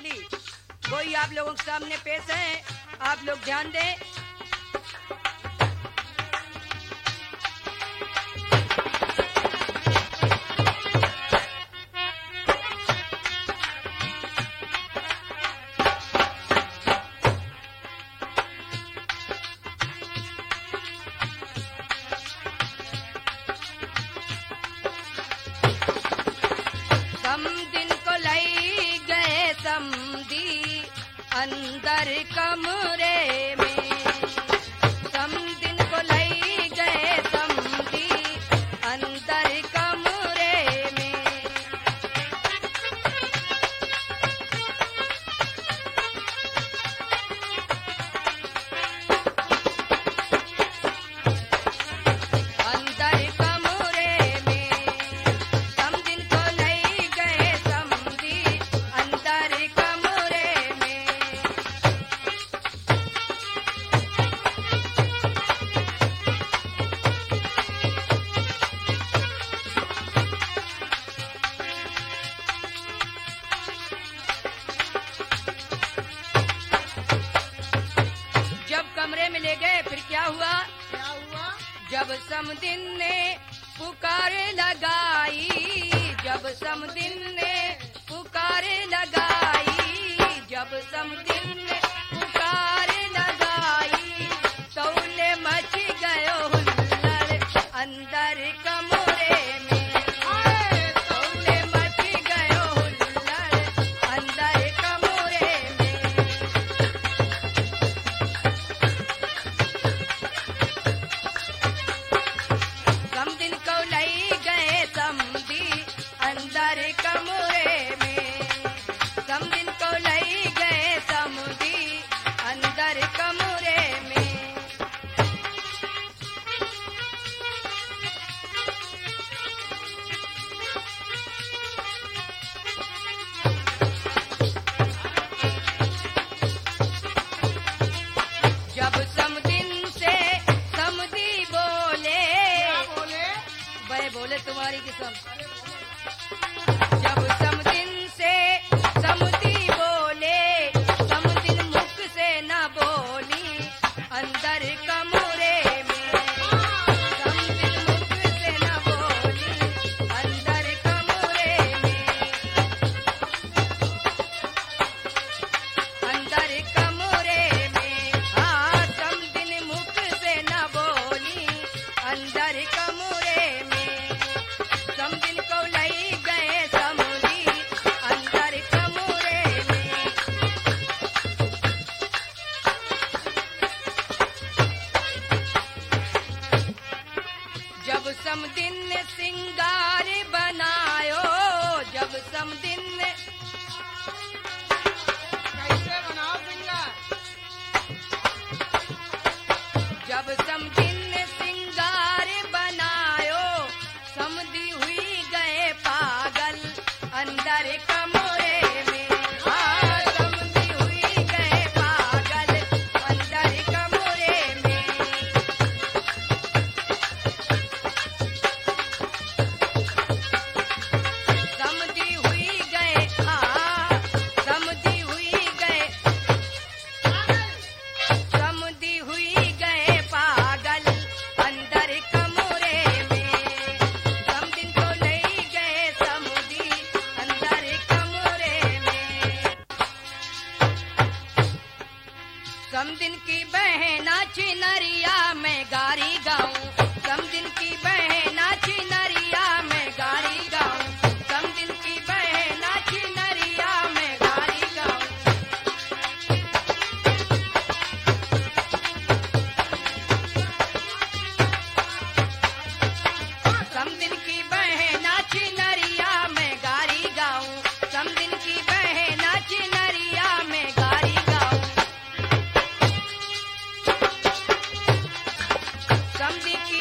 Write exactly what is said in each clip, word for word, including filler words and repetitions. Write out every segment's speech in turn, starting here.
ली, वही आप लोगों के सामने पेश है। आप लोग ध्यान दें। अंदर कमरे में समदिन को लई गए समदी अंदर कमरे में। अंदर कमरे में समदिन को लई गए समदी अंदर कमरे में। कमरे में ले गए, फिर क्या हुआ क्या हुआ? जब समदिन ने पुकार लगाई, जब समदिन ने पुकार लगाई, जब समदिन ने पुकार लगाई, तौले मच गयो हुल्लड़ अंदर कमरे में। तौले मच गयो हुल्लड़ अंदर कमरे में। समदिन को लई गए समदी अंदर कमरे में। समदिन को लई गए समदी अंदर कमरे में। जब समदिन से समदी बोले, बड़े बोले तुम्हारी किस्म। जब समदिन से समदी बोले, समदिन मुख से न बोली अंदर कमरे में। समदिन मुख से न बोली अंदर कमरे में। अंदर कमरे में हाँ, समदिन मुख से न बोली अंदर कमरे में। समदिन को लई गए समदी अंदर कमरे में। जब समदिन ने सिंगार बनायो, जब समदिन ने कैसे बनाओ सिंगार? जब समदिन ने सिंगार बनायो, समदी हुई गए पागल अंदर कमरे में। हाँ, समदी हुई गए पागल अंदर कमरे में। समदी हुई गए हाँ, समदी हुई गए समदी हुई गए पागल अंदर कमरे में। समदिन को लई गए समदी अंदर कमरे में। समदिन की बहना चिनरिया में गारी गाऊं, समदिन की बहना चिनरिया में गारी गाऊं, समदिन की बहना चिनरिया में गारी गाऊं। समदिन की बहना चिनरिया में गारी गाऊं, समदिन की बहना चिनरिया में गारी गाऊं। समदी की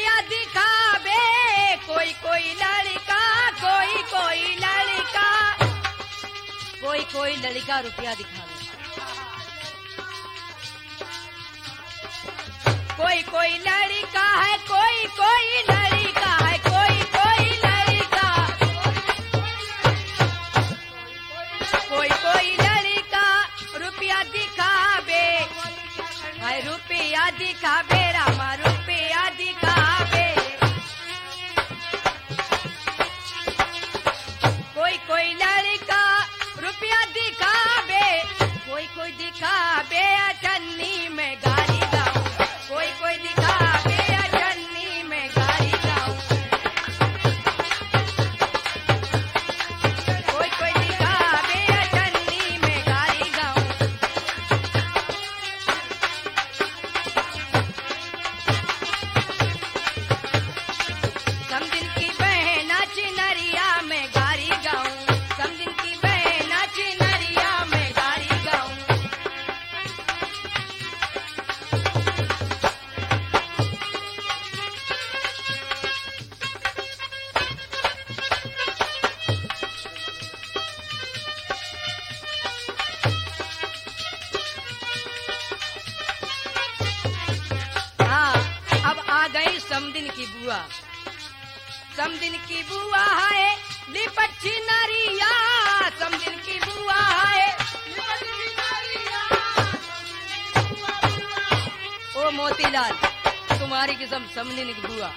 रुपया दिखावे कोई कोई लड़का कोई कोई लड़का कोई कोई लड़का रुपया दिखावे कोई कोई लड़का है कोई कोई लड़का है कोई कोई लड़का कोई कोई लड़का रुपया दिखावे है रुपया दिखावे रामा रुपया दिखावे कोई कोई लड़का रुपया दिखावे कोई कोई दिखावे अठन्नी में गाड़ी गाऊं कोई कोई दिखावे अठन्नी में गाड़ी गाऊं कोई कोई दिखावे अठन्नी में गाड़ी गाऊं समदिन की बहना चिनरिया में गाड़ी गाऊं समदिन की बहना चिनरिया में गाड़ी गाऊं हाँ अब आ गई समदिन की बुआ समदिन की बुआ है लिपट चिनरिया समदिन की बुआ है ओ मोतीलाल तुम्हारी किस्म समदिन की बुआ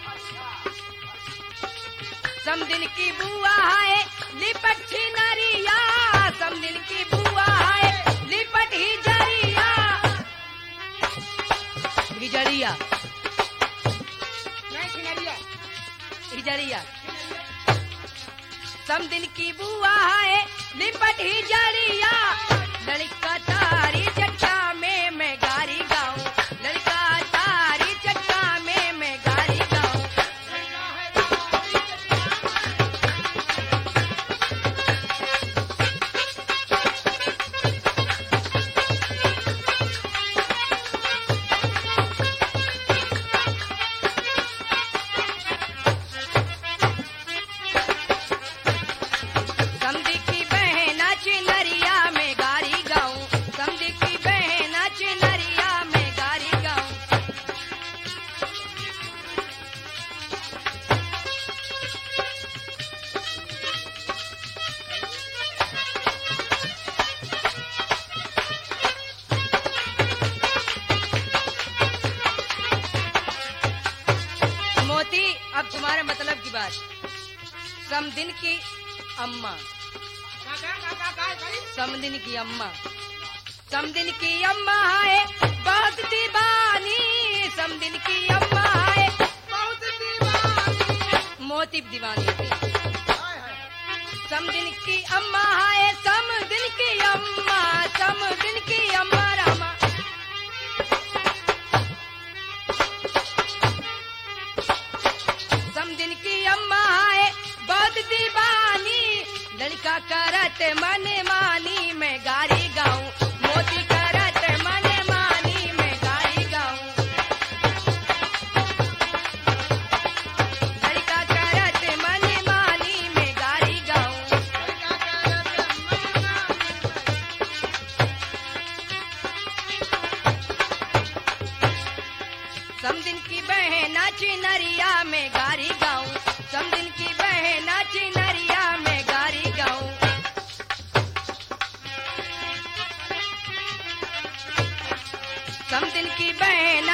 समदिन की बुआ है लिपट चिनरिया समदिन की बुआ है लिपट हिजरिया हिजरिया हिजरिया समदिन की बुआ है लिपट हिजरिया लड़का तारी चट्टा में मैं गारी गाऊं लड़का तारी चट्टा में मैं गारी गाऊं समदी की बहना चिनरिया में गारी गाऊं समदी की बहना चिनरिया में गारी गाऊं मोती अब तुम्हारे मतलब की बात समदिन की अम्मा समदिन की अम्मा समदिन की अम्मा है बहुत दीवानी समदिन की अम्मा है बहुत दीवानी मोती दीवानी थी समदिन की अम्मा है समदिन की अम्मा समदिन की अम्मा रामा समदिन की अम्मा है बहुत दीवानी लड़का करत मन मानी मैं गारी गाऊं मोती करत मन मानी मैं गारी गाऊं लड़का करत मन मानी मैं गारी गाऊं समदिन की बहना चिनरिया में गारी गाऊं समदिन की बहना चिनरिया में गारी गाऊं समदिन की बहना